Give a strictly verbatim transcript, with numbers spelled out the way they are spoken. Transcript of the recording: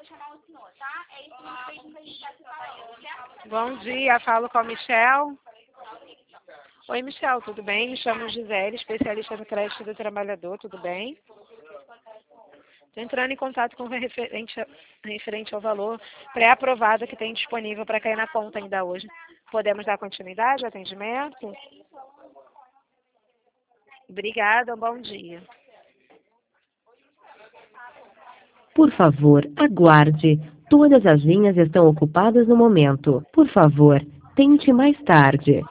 Bom dia, falo com a Michel. Oi, Michel, tudo bem? Me chamo Gisele, especialista no crédito do trabalhador, tudo bem? Estou entrando em contato com o referente, referente ao valor pré-aprovado que tem disponível para cair na conta ainda hoje. Podemos dar continuidade ao atendimento? Obrigada, um bom dia. Por favor, aguarde. Todas as linhas estão ocupadas no momento. Por favor, tente mais tarde.